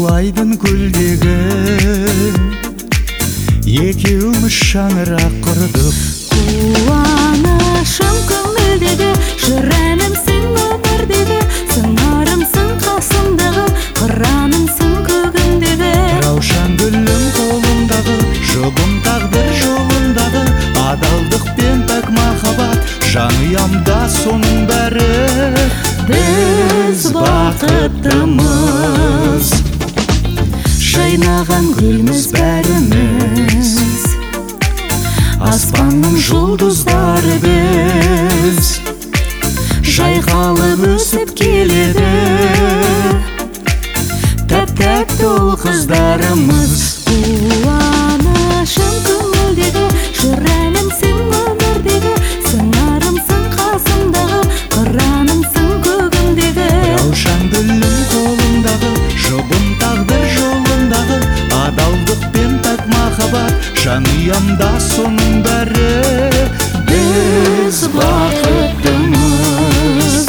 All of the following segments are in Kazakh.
айдын көлдегі екеуміз шаңырақ құрдық. Қуанышым көңілдегі, жүремімсің өмірдегі, сыңарымсың қасымдағы, қыранымсың көгімдегі. Раушан гүлім қолымдағы, жұбым тағдыр жолындағы, адалдық пен пәк махаббат, жанұямда соның бәрі. Біз бақыттымыз, жайнаған гүлміз бәріміз, аспанның жұлдыздары біз, жайқалып өсіп келеді, тәп-тәтті ол қыздарымыз. Қуанышым көңілдегі, жүремімсің өмірдегі, сыңарымсың қасымдағы, қыранымсың көгімдегі. Раушан гүлім қолымдағы, жұбым тағдыр жолындағы, адалдық пен пәк махаббат, жанұямда соның бәрі. Біз бақыттымыз.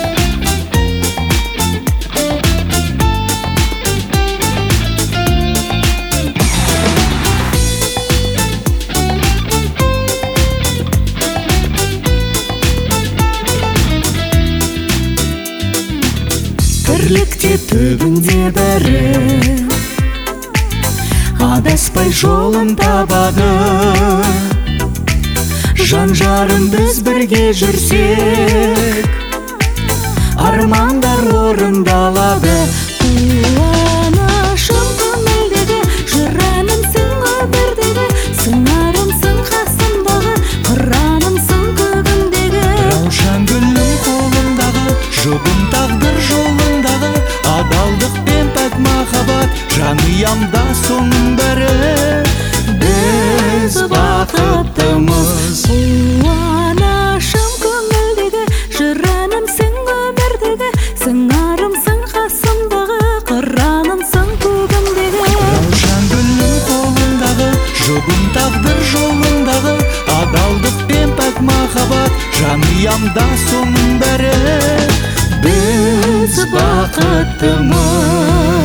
Тірлікте түбінде бәрі, адаспай жолын табады. Жан-жарым біз бірге жүрсек, армандар орындалады. Қуанышым көңілдегі, жүремімсің өмірдегі, сыңарымсың қасымдағы, қыранымсың көгімдегі. Раушан гүлім қолымдағы, жұбым тағдыр жолындағы, адалдық пен пәк махаббат, жанұямда соның бәрі. Біз бақыттымыз. Қуанышым көңілдегі, жүремімсің өмірдегі, сыңарымсың қасымдағы, қыранымсың көгімдегі. Раушан гүлім қолымдағы, жұбым тағдыр жолындағы, адалдық пен пәк махаббат, жанұямда соның бәрі. Біз бақыттымыз.